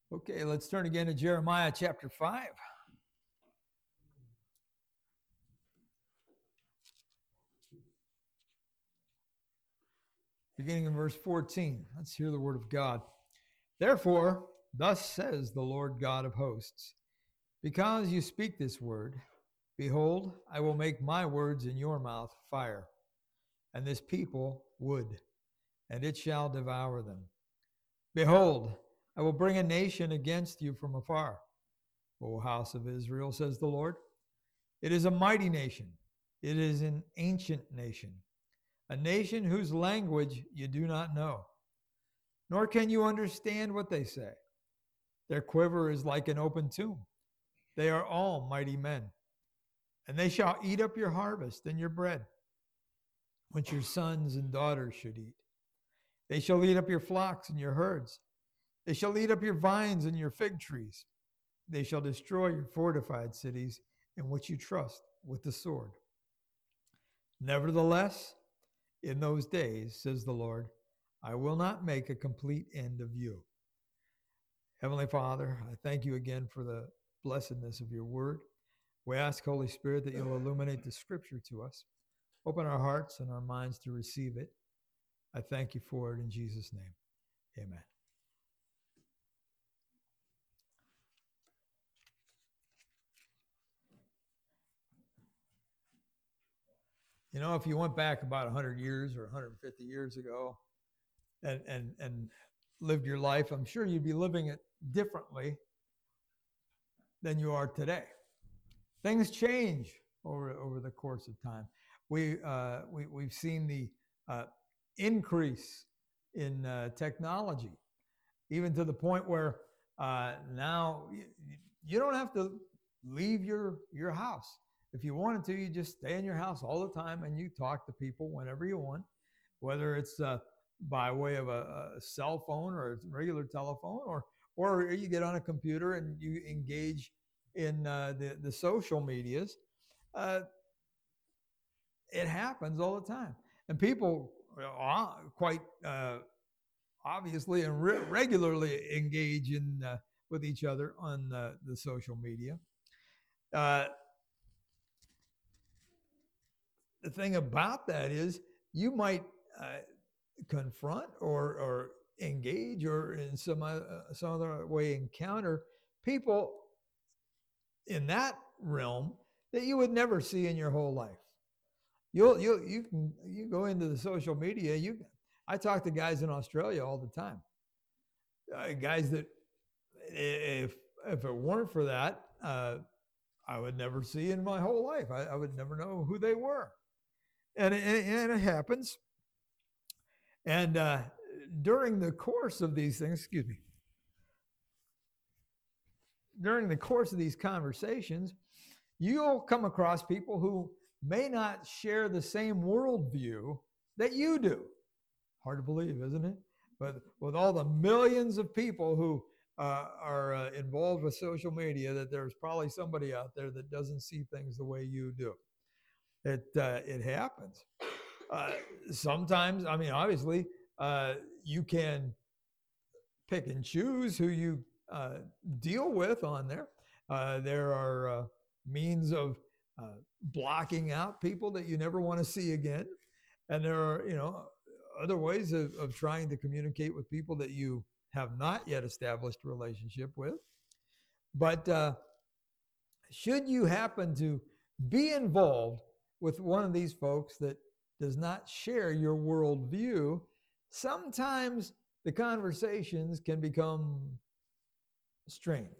Okay, let's turn again to Jeremiah chapter 5. Beginning in verse 14. Let's hear the word of God. Therefore, thus says the Lord God of hosts, because you speak this word, behold, I will make my words in your mouth fire, and this people wood, and it shall devour them. Behold, I will bring a nation against you from afar, O house of Israel, says the Lord. It is a mighty nation. It is an ancient nation, a nation whose language you do not know, nor can you understand what they say. Their quiver is like an open tomb. They are all mighty men, and they shall eat up your harvest and your bread, which your sons and daughters should eat. They shall eat up your flocks and your herds. They shall eat up your vines and your fig trees. They shall destroy your fortified cities in which you trust with the sword. Nevertheless, in those days, says the Lord, I will not make a complete end of you. Heavenly Father, I thank you again for the blessedness of your word. We ask, Holy Spirit, that you'll illuminate the scripture to us. Open our hearts and our minds to receive it. I thank you for it in Jesus' name. Amen. You know, if you went back about 100 years or 150 years ago and lived your life, I'm sure you'd be living it differently than you are today. Things change over the course of time. We've seen the increase in technology, even to the point where now you don't have to leave your house. If you wanted to, you just stay in your house all the time and you talk to people whenever you want, whether it's by way of a cell phone or a regular telephone, or you get on a computer and you engage in the social medias. Uh, it happens all the time, and people quite obviously and regularly engage in with each other on the social media. Uh, the thing about that is you might uh, confront or engage or in some other way encounter people in that realm that you would never see in your whole life. You go into the social media. I talk to guys in Australia all the time. Guys that if it weren't for that, I would never see in my whole life. I would never know who they were, and it happens. And during the course of these things, excuse me, during the course of these conversations, you'll come across people who may not share the same worldview that you do. Hard to believe, isn't it? But with all the millions of people who are involved with social media, that there's probably somebody out there that doesn't see things the way you do. It happens. Uh, Sometimes, I mean, obviously, you can pick and choose who you deal with on there. There are means of blocking out people that you never want to see again, and there are other ways of trying to communicate with people that you have not yet established a relationship with. But should you happen to be involved with one of these folks that does not share your worldview, sometimes the conversations can become strained.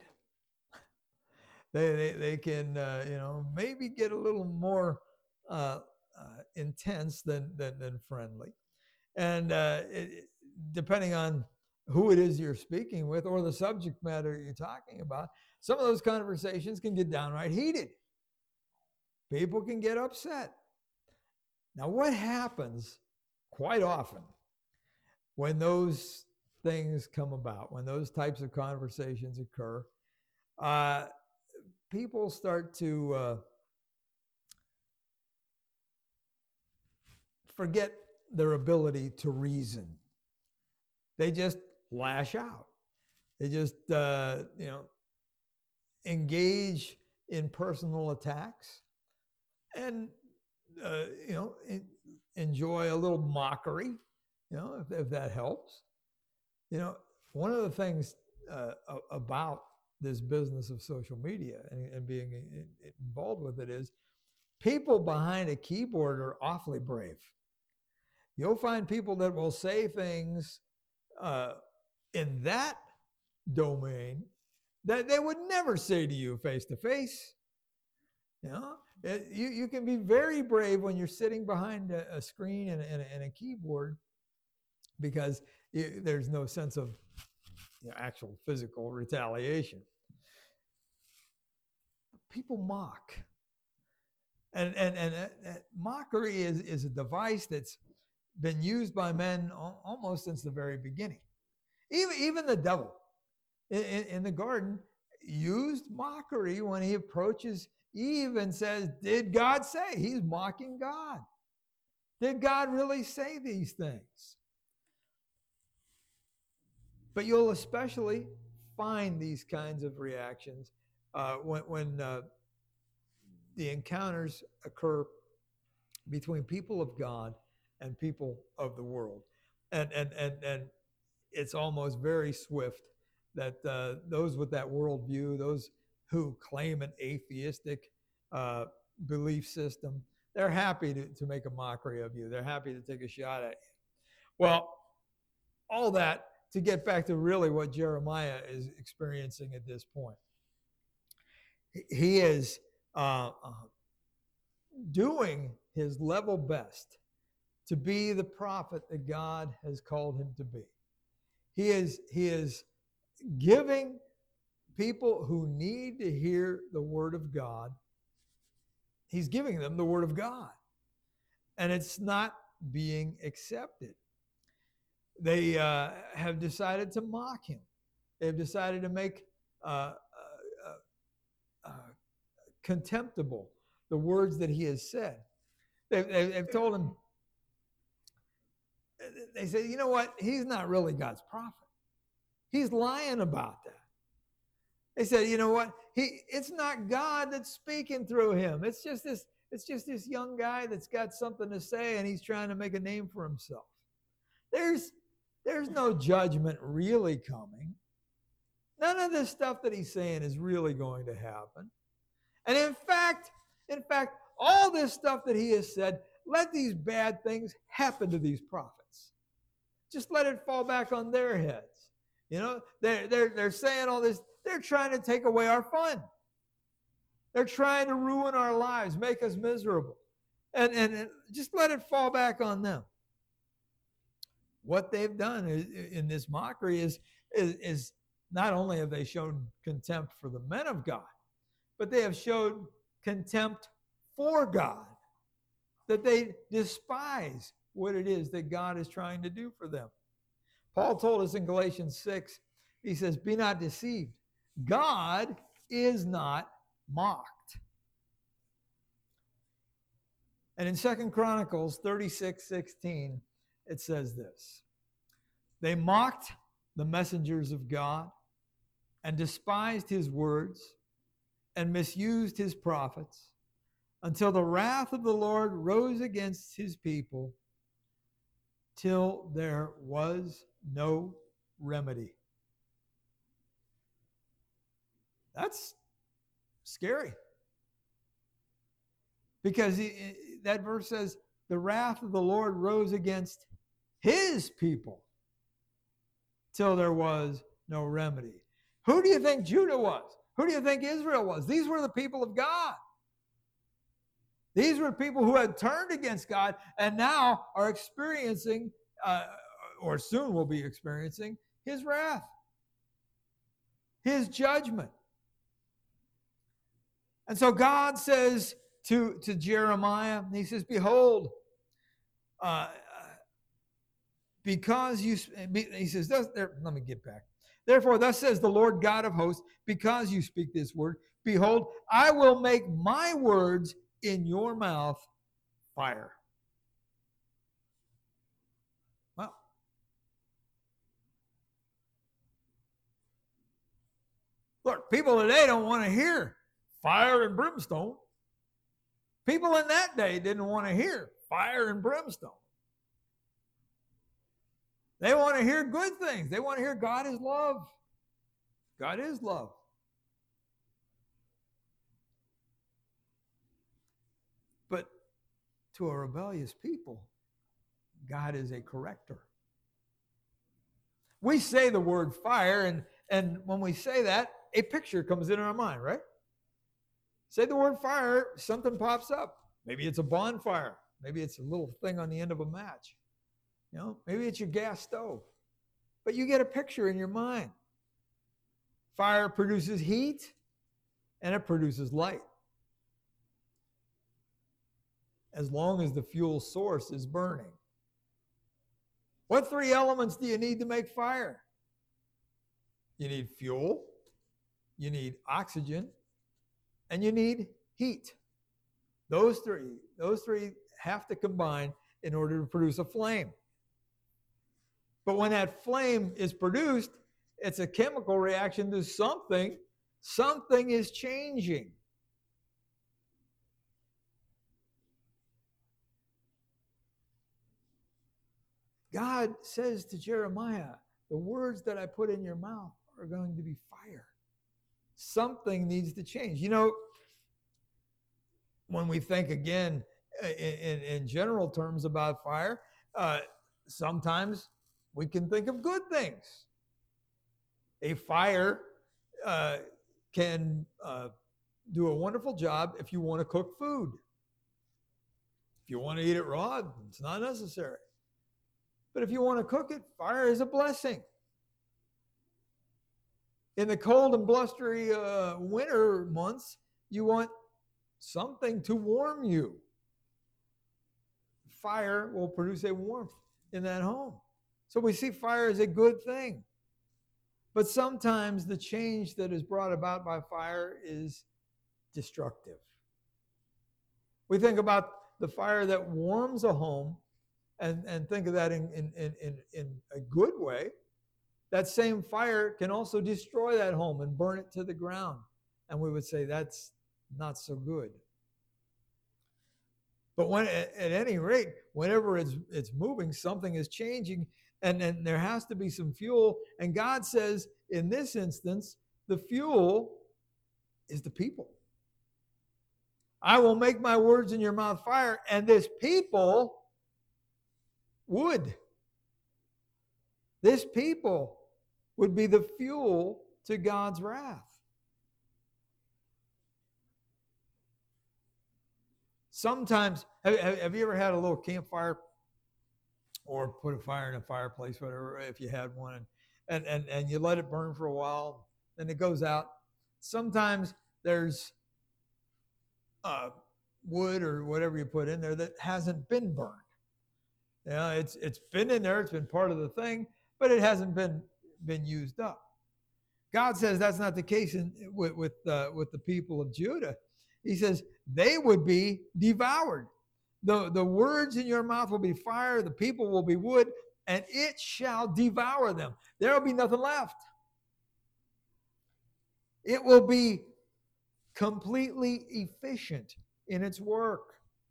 They can maybe get a little more intense than friendly, and depending on who it is you're speaking with or the subject matter you're talking about, some of those conversations can get downright heated. People can get upset. Now, what happens quite often when those things come about, when those types of conversations occur? Uh, People start to forget their ability to reason. They just lash out. They just, engage in personal attacks and, enjoy a little mockery, if that helps. One of the things about this business of social media and being involved with it is people behind a keyboard are awfully brave. You'll find people that will say things in that domain that they would never say to you face to face. You can be very brave when you're sitting behind a screen and a keyboard because there's no sense of actual physical retaliation. People mock. And mockery is a device that's been used by men almost since the very beginning. Even the devil in the garden used mockery when he approaches Eve and says, did God say? He's mocking God. Did God really say these things? But you'll especially find these kinds of reactions when the encounters occur between people of God and people of the world. And it's almost very swift that those with that worldview, those who claim an atheistic belief system, they're happy to make a mockery of you. They're happy to take a shot at you. Well, all that to get back to really what Jeremiah is experiencing at this point. He is doing his level best to be the prophet that God has called him to be. He is giving people who need to hear the word of God, he's giving them the word of God. And it's not being accepted. They have decided to mock him. They've decided to make contemptible the words that he has said. They've told him, they say, you know what? He's not really God's prophet. He's lying about that. They said, you know what? It's not God that's speaking through him. It's just this young guy that's got something to say and he's trying to make a name for himself. There's no judgment really coming. None of this stuff that he's saying is really going to happen. And in fact, all this stuff that he has said, let these bad things happen to these prophets. Just let it fall back on their heads. They're saying all this. They're trying to take away our fun. They're trying to ruin our lives, make us miserable. And just let it fall back on them. What they've done in this mockery is not only have they shown contempt for the men of God, but they have showed contempt for God, that they despise what it is that God is trying to do for them. Paul told us in Galatians 6, he says, be not deceived. God is not mocked. And in 2 Chronicles 36:16, it says this: they mocked the messengers of God and despised his words and misused his prophets until the wrath of the Lord rose against his people till there was no remedy. That's scary. Because that verse says, the wrath of the Lord rose against his people till there was no remedy. Who do you think Judah was? Who do you think Israel was? These were the people of God. These were people who had turned against God and now are experiencing, or soon will be experiencing, his wrath, his judgment. And so God says to Jeremiah, he says, behold, because you, he says, let me get back. Therefore, thus says the Lord God of hosts, because you speak this word, behold, I will make my words in your mouth fire. Well, Look, people today don't want to hear fire and brimstone. People in that day didn't want to hear fire and brimstone. They want to hear good things. They want to hear God is love. God is love. But to a rebellious people, God is a corrector. We say the word fire, and when we say that, a picture comes in our mind, right? Say the word fire, something pops up. Maybe it's a bonfire. Maybe it's a little thing on the end of a match. Maybe it's your gas stove. But you get a picture in your mind. Fire produces heat, and it produces light. As long as the fuel source is burning. What three elements do you need to make fire? You need fuel, you need oxygen, and you need heat. Those three have to combine in order to produce a flame. But when that flame is produced, it's a chemical reaction to something. Something is changing. God says to Jeremiah, the words that I put in your mouth are going to be fire. Something needs to change. When we think again in general terms about fire, sometimes we can think of good things. A fire can do a wonderful job if you want to cook food. If you want to eat it raw, it's not necessary. But if you want to cook it, fire is a blessing. In the cold and blustery winter months, you want something to warm you. Fire will produce a warmth in that home. So we see fire as a good thing. But sometimes the change that is brought about by fire is destructive. We think about the fire that warms a home and think of that in a good way. That same fire can also destroy that home and burn it to the ground. And we would say that's not so good. But at any rate, whenever it's moving, something is changing, and there has to be some fuel. And God says, in this instance, the fuel is the people. I will make my words in your mouth fire, and this people wood. This people would be the fuel to God's wrath. Sometimes, have you ever had a little campfire or put a fire in a fireplace, whatever, if you had one, and you let it burn for a while, then it goes out. Sometimes there's wood or whatever you put in there that hasn't been burned. It's been in there, it's been part of the thing, but it hasn't been used up. God says that's not the case with the people of Judah. He says they would be devoured. The words in your mouth will be fire, the people will be wood, and it shall devour them. There will be nothing left. It will be completely efficient in its work.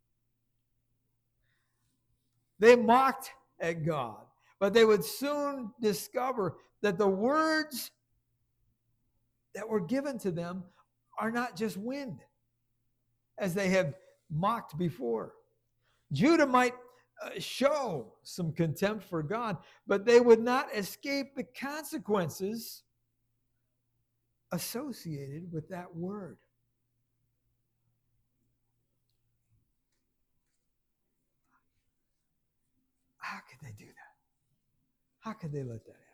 They mocked at God, but they would soon discover that the words that were given to them are not just wind, as they have mocked before. Judah might show some contempt for God, but they would not escape the consequences associated with that word. How could they do that? How could they let that happen?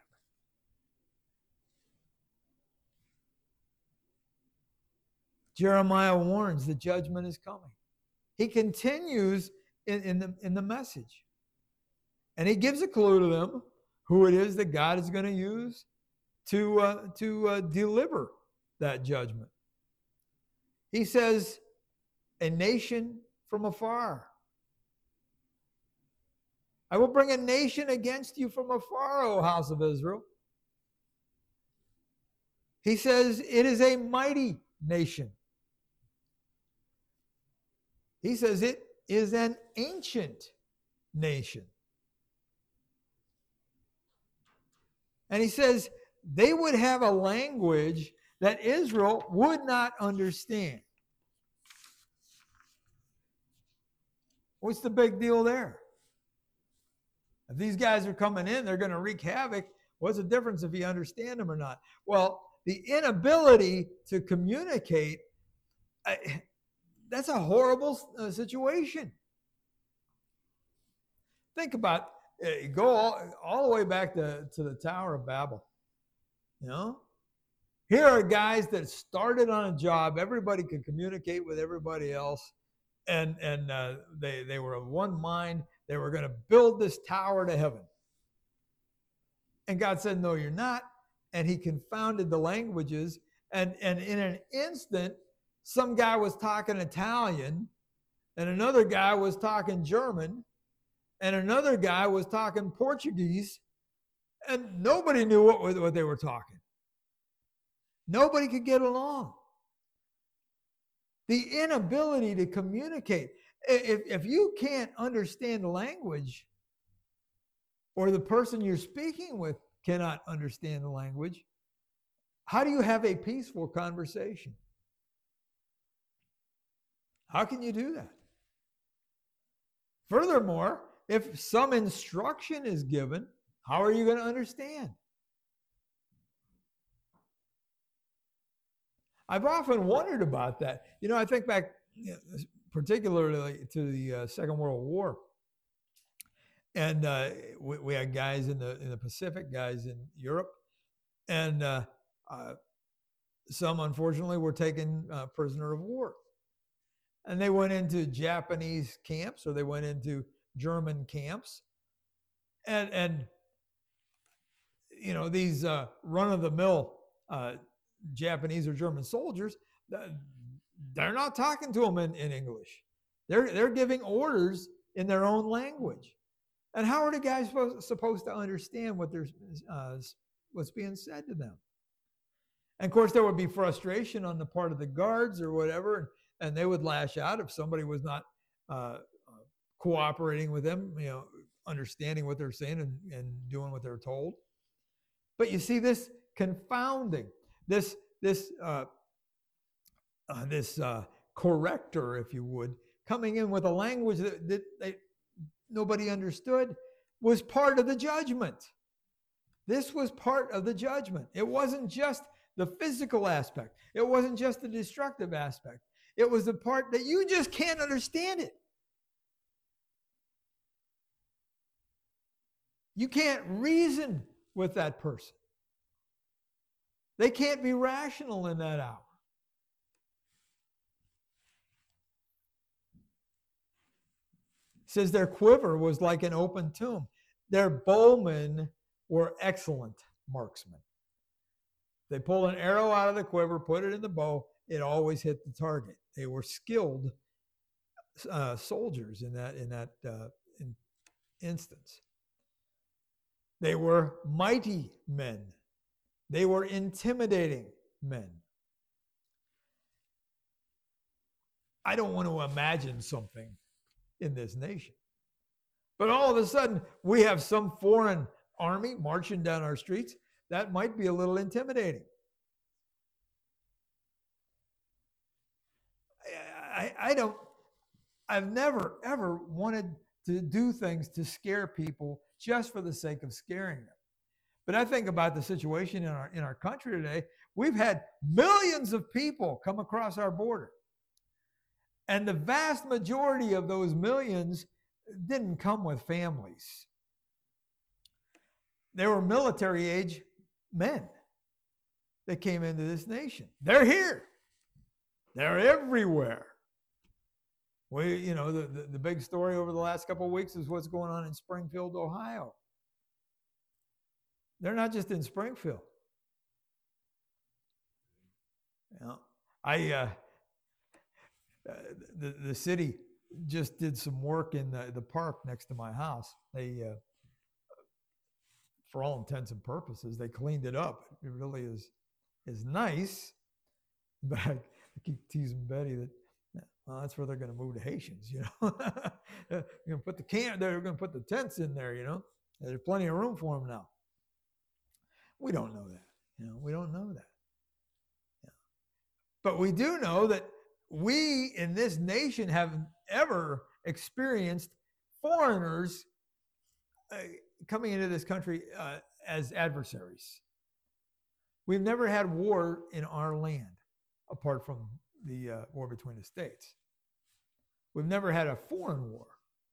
Jeremiah warns the judgment is coming. He continues in the message. And he gives a clue to them who it is that God is going to use to deliver that judgment. He says, a nation from afar. I will bring a nation against you from afar, O house of Israel. He says it is a mighty nation. He says it is an ancient nation. And he says they would have a language that Israel would not understand. What's the big deal there? If these guys are coming in, they're going to wreak havoc. What's the difference if you understand them or not? Well, the inability to communicate, that's a horrible situation. Think about go all the way back to the Tower of Babel. You know, here are guys that started on a job. Everybody could communicate with everybody else, and they were of one mind. They were going to build this tower to heaven. And God said, no, you're not. And he confounded the languages. And in an instant, some guy was talking Italian, and another guy was talking German, and another guy was talking Portuguese, and nobody knew what they were talking. Nobody could get along. The inability to communicate. If you can't understand the language, or the person you're speaking with cannot understand the language, how do you have a peaceful conversation? How can you do that? Furthermore, if some instruction is given, how are you going to understand? I've often wondered about that. You know, I think back particularly to the Second World War. And we had guys in the Pacific, guys in Europe, and some, unfortunately, were taken prisoner of war. And they went into Japanese camps, or they went into German camps. And you know, these run-of-the-mill Japanese or German soldiers, they're not talking to them in English. They're giving orders in their own language. And how are the guys supposed to understand what's being said to them? And of course, there would be frustration on the part of the guards or whatever, and they would lash out if somebody was not cooperating with them, you know, understanding what they're saying and doing what they're told. But you see this confounding, this corrector, if you would, coming in with a language that nobody understood, was part of the judgment. This was part of the judgment. It wasn't just the physical aspect. It wasn't just the destructive aspect. It was the part that you just can't understand it. You can't reason with that person. They can't be rational in that hour. It says their quiver was like an open tomb. Their bowmen were excellent marksmen. They pulled an arrow out of the quiver, put it in the bow, it always hit the target. They were skilled soldiers in that instance. They were mighty men. They were intimidating men. I don't want to imagine something in this nation. But all of a sudden, we have some foreign army marching down our streets. That might be a little intimidating. I've never, ever wanted to do things to scare people just for the sake of scaring them. But I think about the situation in our country today. We've had millions of people come across our border. And the vast majority of those millions didn't come with families. They were military age men that came into this nation. They're here. They're everywhere. The big story over the last couple of weeks is what's going on in Springfield, Ohio. They're not just in Springfield. The city just did some work in the park next to my house. They, for all intents and purposes, they cleaned it up. It really is is nice, but I keep teasing Betty that, well, that's where they're going to move the Haitians, They're going to put the camp there. They're going to put the tents in there, There's plenty of room for them now. We don't know that. We don't know that. But we do know that we in this nation have ever experienced foreigners coming into this country as adversaries. We've never had war in our land, apart from the war between the states. We've never had a foreign war.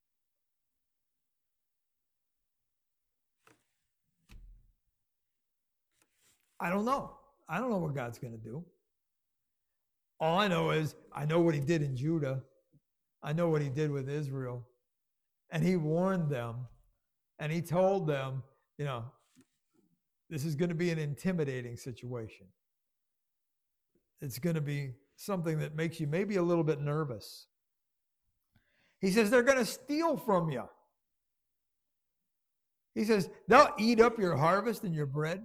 I don't know. I don't know what God's going to do. All I know is I know what he did in Judah. I know what he did with Israel. And he warned them and he told them, this is going to be an intimidating situation. It's going to be something that makes you maybe a little bit nervous. He says they're going to steal from you. He says they'll eat up your harvest and your bread.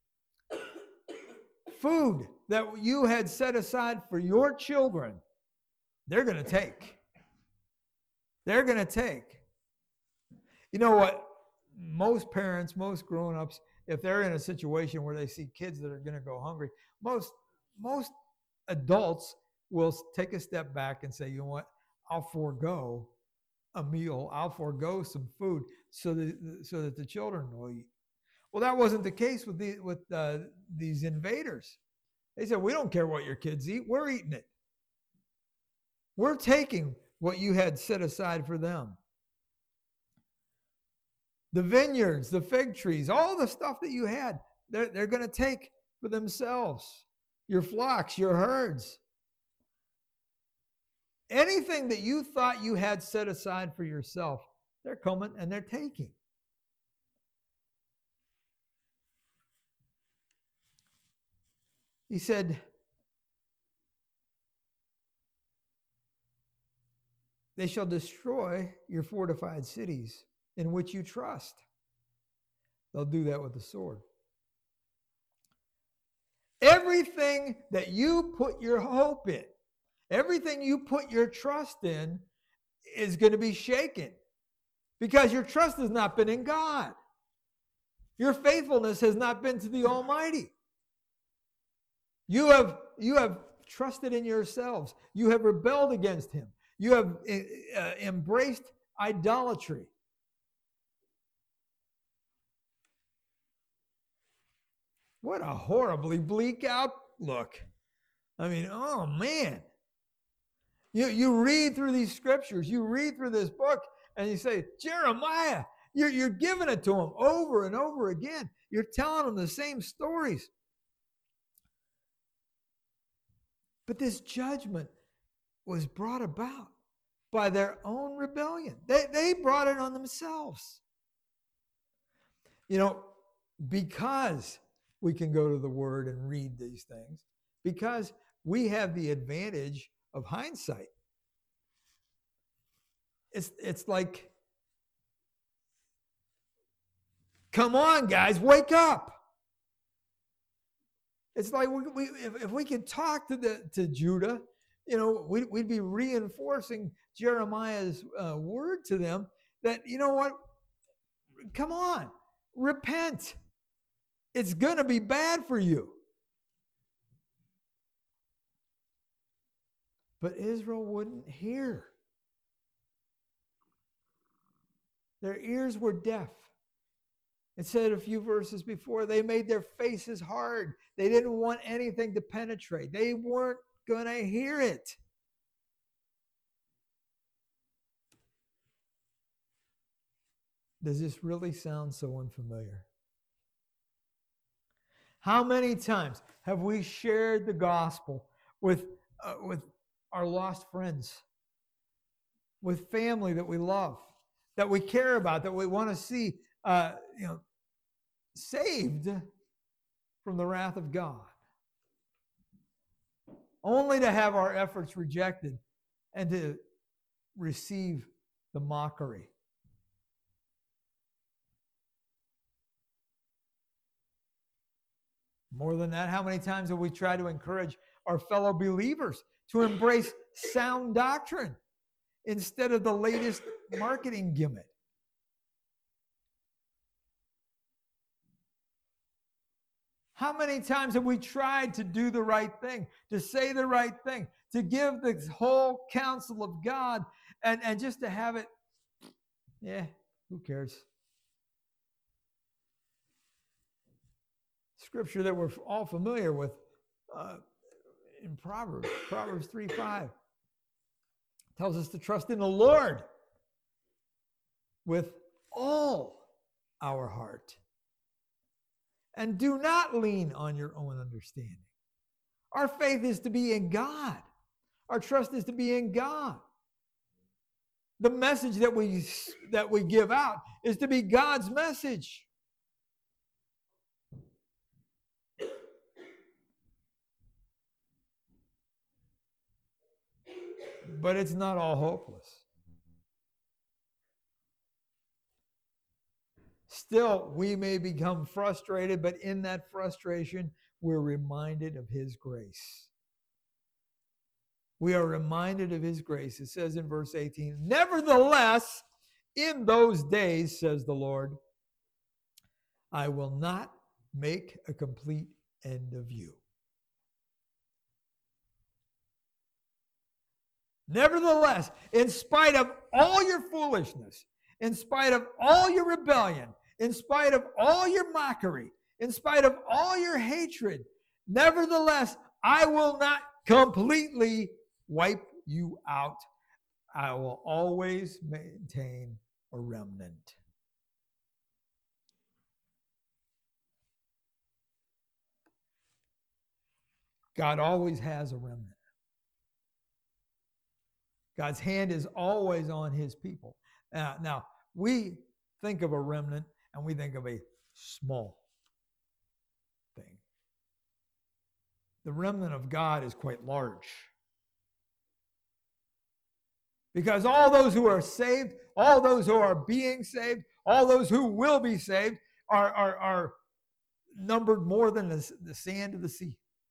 Food that you had set aside for your children, they're going to take. They're going to take. You know what? Most parents, most grown-ups, if they're in a situation where they see kids that are going to go hungry, most adults will take a step back and say, you know what? I'll forego a meal. I'll forego some food so that the children will eat. Well, that wasn't the case with these invaders. They said, we don't care what your kids eat. We're eating it. We're taking what you had set aside for them. The vineyards, the fig trees, all the stuff that you had, they're going to take for themselves. Your flocks, your herds. Anything that you thought you had set aside for yourself, they're coming and they're taking. He said, they shall destroy your fortified cities in which you trust. They'll do that with the sword. Everything that you put your hope in, everything you put your trust in is going to be shaken because your trust has not been in God. Your faithfulness has not been to the Almighty. You have trusted in yourselves. You have rebelled against him. You have embraced idolatry. What a horribly bleak outlook. I mean, oh man. You read through these scriptures, you read through this book, and you say, Jeremiah, you're giving it to him over and over again. You're telling them the same stories. But this judgment was brought about by their own rebellion. They brought it on themselves. Because we can go to the Word and read these things, because we have the advantage of hindsight. It's like, come on, guys, wake up. It's like if we could talk to Judah, we'd be reinforcing Jeremiah's word to them that, you know what, come on, repent. It's going to be bad for you. But Israel wouldn't hear. Their ears were deaf. It said a few verses before, they made their faces hard. They didn't want anything to penetrate. They weren't going to hear it. Does this really sound so unfamiliar? How many times have we shared the gospel with our lost friends, with family that we love, that we care about, that we want to see saved from the wrath of God, only to have our efforts rejected and to receive the mockery? More than that, how many times have we tried to encourage our fellow believers to embrace sound doctrine instead of the latest marketing gimmick? How many times have we tried to do the right thing, to say the right thing, to give the whole counsel of God, and just to have it, yeah, who cares? Scripture that we're all familiar with in Proverbs 3:5 tells us to trust in the Lord with all our heart. And do not lean on your own understanding. Our faith is to be in God. Our trust is to be in God. The message that we give out is to be God's message. But it's not all hopeless. Still, we may become frustrated, but in that frustration, we're reminded of His grace. We are reminded of His grace. It says in verse 18, nevertheless, in those days, says the Lord, I will not make a complete end of you. Nevertheless, in spite of all your foolishness, in spite of all your rebellion, in spite of all your mockery, in spite of all your hatred, nevertheless, I will not completely wipe you out. I will always maintain a remnant. God always has a remnant. God's hand is always on His people. Now, we think of a remnant and we think of a small thing. The remnant of God is quite large. Because all those who are saved, all those who are being saved, all those who will be saved are numbered more than the sand of the sea.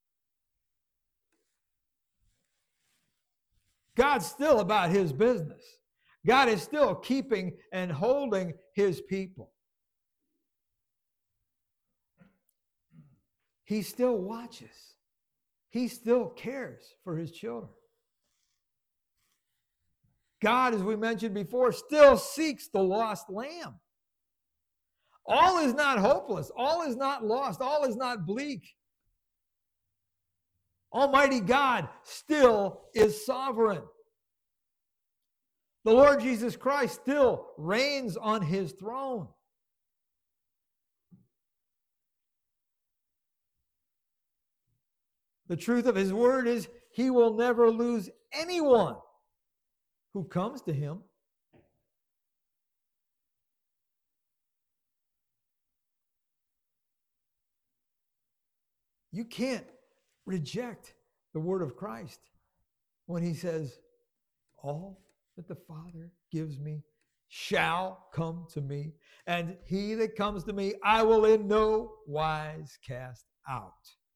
God's still about His business. God is still keeping and holding His people. He still watches. He still cares for His children. God, as we mentioned before, still seeks the lost lamb. All is not hopeless. All is not lost. All is not bleak. Almighty God still is sovereign. The Lord Jesus Christ still reigns on His throne. The truth of His word is He will never lose anyone who comes to Him. You can't reject the word of Christ when He says, all that the Father gives me shall come to me, and he that comes to me I will in no wise cast out.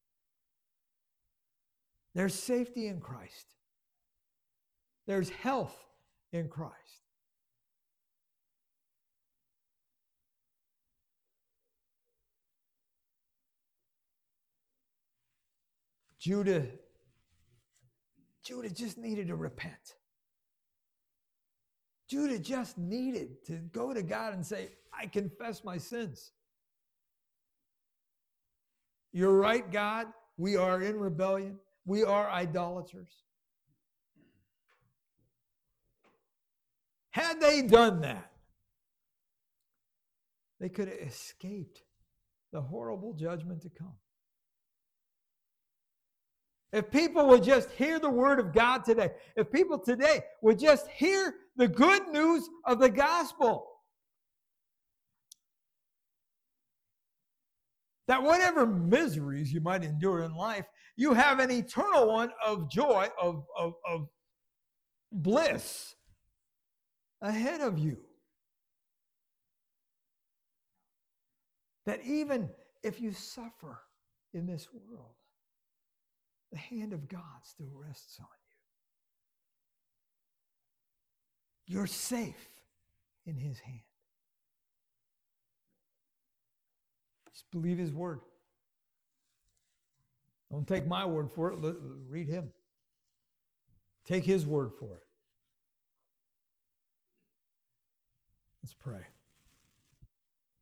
There's safety in Christ. There's health in Christ. Judah just needed to repent. Judah just needed to go to God and say, I confess my sins. You're right, God. We are in rebellion. We are idolaters. Had they done that, they could have escaped the horrible judgment to come. If people would just hear the word of God today, if people today would just hear the good news of the gospel, that whatever miseries you might endure in life, you have an eternal one of joy, of bliss ahead of you. That even if you suffer in this world, the hand of God still rests on you. You're safe in his hand. Just believe his word. Don't take my word for it. Read him. Take his word for it. Let's pray.